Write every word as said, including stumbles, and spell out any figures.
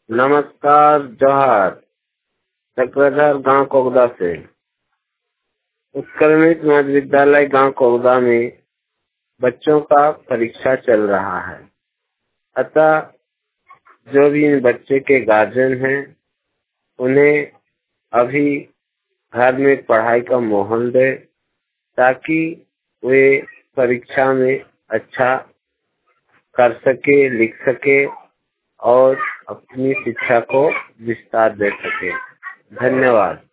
नमस्कार, जोहार। चक्रधर गांव कोगदा से। उत्क्रमित मध्य विद्यालय गांव कोगदा में बच्चों का परीक्षा चल रहा है, अतः जो भी बच्चे के गार्जियन हैं उन्हें अभी घर में पढ़ाई का माहौल दे ताकि वे परीक्षा में अच्छा कर सके, लिख सके और अपनी शिक्षा को विस्तार दे सके। धन्यवाद।